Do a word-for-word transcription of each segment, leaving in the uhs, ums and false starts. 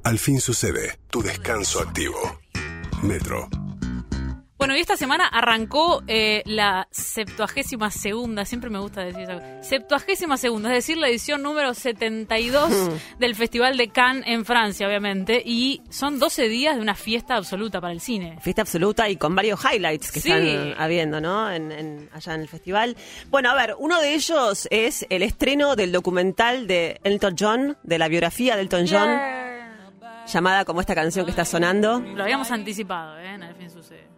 Al fin sucede, tu descanso activo. Metro. Bueno, y esta semana arrancó eh, la septuagésima segunda, siempre me gusta decir eso, septuagésima segunda, es decir, la edición número setenta y dos del Festival de Cannes en Francia, obviamente, y son doce días de una fiesta absoluta para el cine. Fiesta absoluta y con varios highlights que Sí. están habiendo, ¿no? En, en, allá en el festival. Bueno, a ver, uno de ellos es el estreno del documental de Elton John, de la biografía de Elton John, Yeah. llamada como esta canción que está sonando. Lo habíamos anticipado, ¿eh? En Al fin sucede.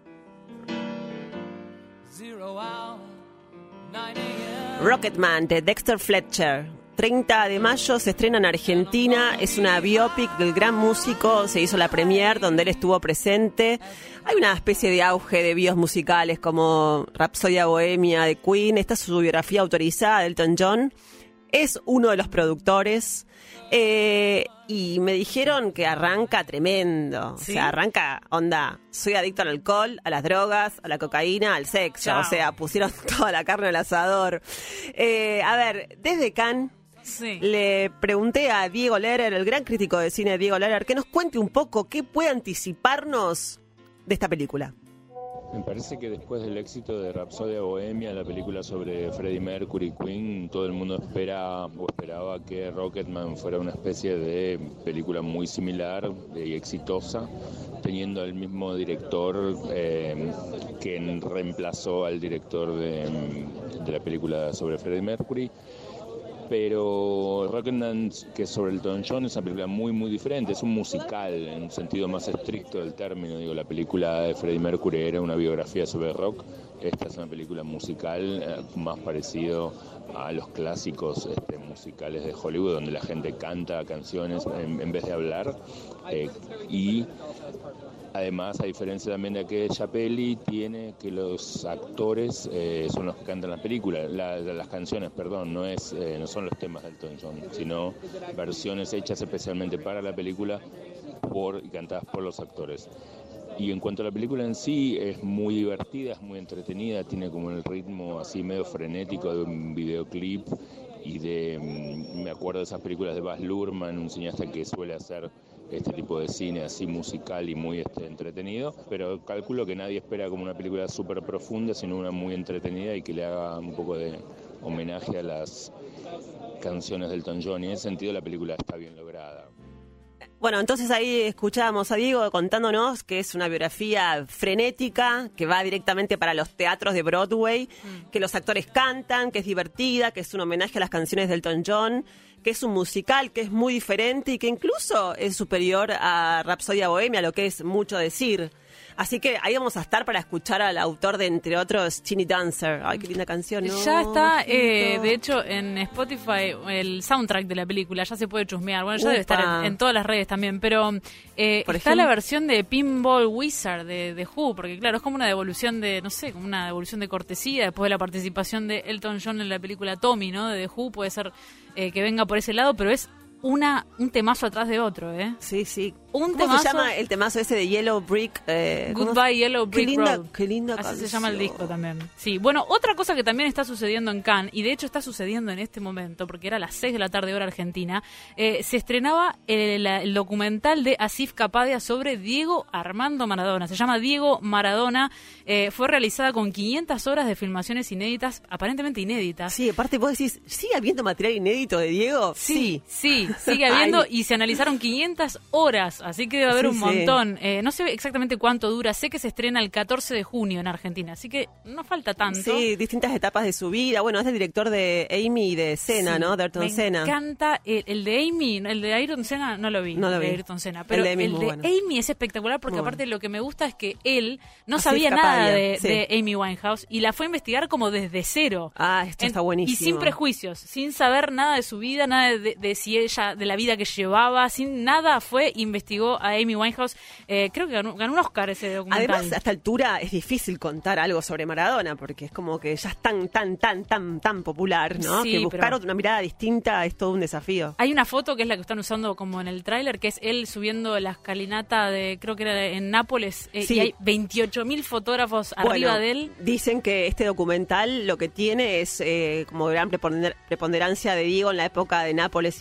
Rocketman, de Dexter Fletcher. treinta de mayo se estrena en Argentina, es una biopic del gran músico, se hizo la premiere donde él estuvo presente. Hay una especie de auge de bios musicales como Rapsodia Bohemia de Queen, esta es su biografía autorizada de Elton John, es uno de los productores. Eh, y me dijeron que arranca tremendo. ¿Sí? O sea, arranca, onda, soy adicto al alcohol, a las drogas, a la cocaína, al sexo. Chao. O sea, pusieron toda la carne al asador. Eh, a ver, desde Cannes Sí. le pregunté a Diego Lehrer, el gran crítico de cine Diego Lehrer, que nos cuente un poco qué puede anticiparnos de esta película. Me parece que después del éxito de Rapsodia Bohemia, la película sobre Freddie Mercury y Queen, todo el mundo espera o esperaba que Rocketman fuera una especie de película muy similar y exitosa, teniendo al mismo director eh, que reemplazó al director de, de la película sobre Freddie Mercury. Pero Rocketman, que es sobre Elton John, es una película muy, muy diferente. Es un musical, en un sentido más estricto del término. Digo, la película de Freddie Mercury era una biografía sobre rock. Esta es una película musical, eh, más parecido a los clásicos este, musicales de Hollywood, donde la gente canta canciones en, en vez de hablar. Eh, y... Además, a diferencia también de aquella peli, tiene que los actores eh, son los que cantan las películas, la, las canciones, perdón, no es eh, no son los temas de Elton John, sino versiones hechas especialmente para la película por y cantadas por los actores. Y en cuanto a la película en sí, es muy divertida, es muy entretenida, tiene como el ritmo así medio frenético de un videoclip y de, me acuerdo de esas películas de Baz Luhrmann, un cineasta que suele hacer este tipo de cine así musical y muy este, entretenido, pero calculo que nadie espera como una película súper profunda, sino una muy entretenida y que le haga un poco de homenaje a las canciones del Elton John, y en ese sentido la película está bien lograda. Bueno, entonces ahí escuchábamos a Diego contándonos que es una biografía frenética, que va directamente para los teatros de Broadway, mm. que los actores cantan, que es divertida, que es un homenaje a las canciones de Elton John, que es un musical que es muy diferente y que incluso es superior a Rapsodia Bohemia, lo que es mucho decir. Así que ahí vamos a estar para escuchar al autor de, entre otros, Chini Dancer. Ay, qué linda canción, ¿no? Ya está, eh, de hecho, en Spotify, el soundtrack de la película, ya se puede chusmear. Bueno, ya Upa. debe estar en, en todas las redes también, pero eh, Por está ejemplo, la versión de Pinball Wizard de, de Who, porque claro, es como una devolución de, no sé, como una devolución de cortesía después de la participación de Elton John en la película Tommy, ¿no? De The Who, puede ser eh, que venga por ese lado, pero es una un temazo atrás de otro, ¿eh? Sí, sí. Un ¿Cómo temazo, se llama el temazo ese de Yellow Brick? Eh, Goodbye Yellow Brick qué linda, Road. Qué linda Así canción. se llama el disco también. Sí, bueno, otra cosa que también está sucediendo en Cannes, y de hecho está sucediendo en este momento, porque era a las seis de la tarde hora argentina, eh, se estrenaba el, el documental de Asif Kapadia sobre Diego Armando Maradona. Se llama Diego Maradona. Eh, fue realizada con quinientas horas de filmaciones inéditas, aparentemente inéditas. Sí, aparte vos decís, ¿sigue habiendo material inédito de Diego? Sí, sí, sigue habiendo. Ay. Y se analizaron quinientas horas, así que debe haber Sí, un sí. montón. Eh, no sé exactamente cuánto dura, sé que se estrena el catorce de junio en Argentina, así que no falta tanto. Sí, distintas etapas de su vida. Bueno, es el director de Amy y de Senna, Sí, ¿no? De Ayrton me Senna. Me encanta el, el de Amy, el de Ayrton Senna no lo vi, No lo el vi. de Ayrton Senna, pero El de el Amy de, es muy bueno. Amy es espectacular porque Muy aparte bueno. lo que me gusta es que él no Así sabía es nada Kapadia, de, sí. de Amy Winehouse y la fue a investigar como desde cero. Ah, esto En- está buenísimo. Y sin prejuicios, sin saber nada de su vida, nada de, de, de si ella, de la vida que llevaba, sin nada, fue, investigó a Amy Winehouse. Eh, creo que ganó, ganó un Oscar ese documental. Además, a esta altura es difícil contar algo sobre Maradona, porque es como que ya es tan, tan, tan, tan, tan popular, ¿no? Sí, que buscar pero- una mirada distinta es todo un desafío. Hay una foto que es la que están usando como en el tráiler, que es él subiendo la escalinata de, creo que era en Nápoles, eh, Sí. y hay veintiocho mil fotógrafos Bueno, arriba de él. dicen que este documental lo que tiene es eh, como gran preponer- preponderancia de Diego en la época de Nápoles y de Barcelona.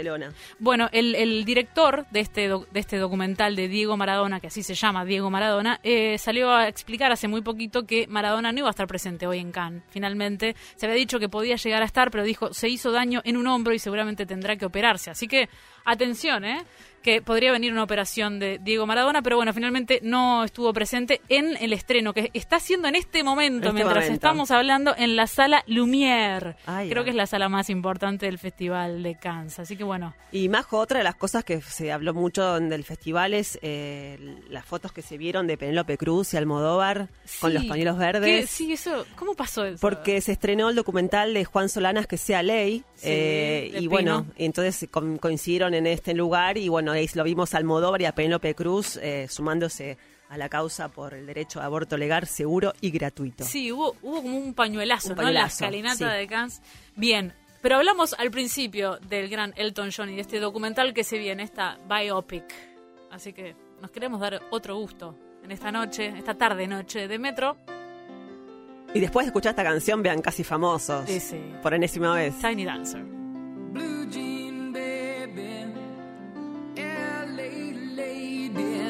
Barcelona. Bueno, el, el director de este, do, de este documental de Diego Maradona, que así se llama, Diego Maradona, eh, salió a explicar hace muy poquito que Maradona no iba a estar presente hoy en Cannes. Finalmente se había dicho que podía llegar a estar, pero dijo, se hizo daño en un hombro y seguramente tendrá que operarse. Así que, atención, ¿eh? que podría venir una operación de Diego Maradona, pero bueno, finalmente no estuvo presente en el estreno, que está haciendo en este momento, este mientras momento. estamos hablando, en la sala Lumière. Ay, Creo ay. que es la sala más importante del Festival de Cannes, así que bueno. Y Majo, otra de las cosas que se habló mucho del festival es eh, las fotos que se vieron de Penélope Cruz y Almodóvar con Sí, los pañuelos ¿qué? verdes. Sí, eso, ¿cómo pasó eso? Porque se estrenó el documental de Juan Solanas, Que sea ley, Sí, eh, de y bueno, Pino. entonces co- coincidieron en este lugar y bueno, ahí lo vimos a Almodóvar y a Penélope Cruz eh, sumándose a la causa por el derecho a aborto legal, seguro y gratuito. Sí, hubo, hubo como un pañuelazo, Un ¿no? En la pañuelazo, escalinata sí. de Cannes. Bien, pero hablamos al principio del gran Elton John y de este documental que se viene, esta biopic. Así que nos queremos dar otro gusto en esta noche, esta tarde-noche de Metro. Y después de escuchar esta canción, vean Casi Famosos, Sí, sí. por enésima vez. Tiny Dancer. Blue jean baby, L A lady,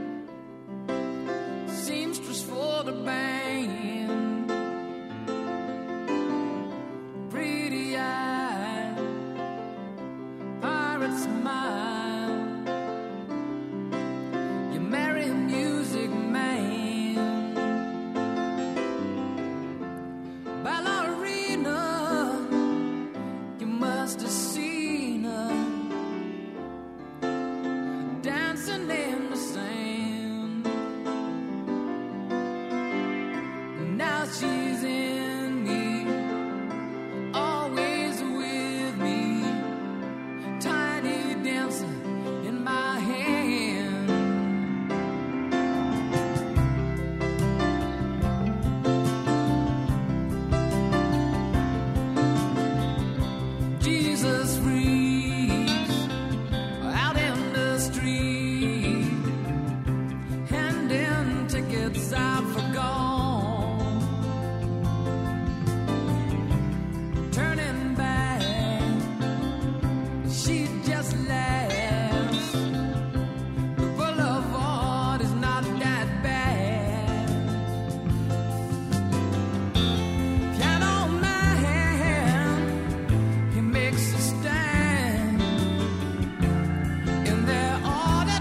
seamstress for the band, pretty eye, pirate smile, you marry a music man, ballerina, you must have seen her dancing in the sand. Now she's in me, always with me, tiny dancer in my hand. Jesus freaks out in the street, handing tickets out for gone, turning back, she just laughs. The boulevard is not that bad. Piano man, he makes a stand in their ordinary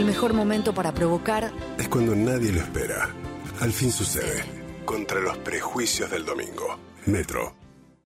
El mejor momento para provocar es cuando nadie lo espera. Al fin sucede. Contra los prejuicios del domingo. Metro.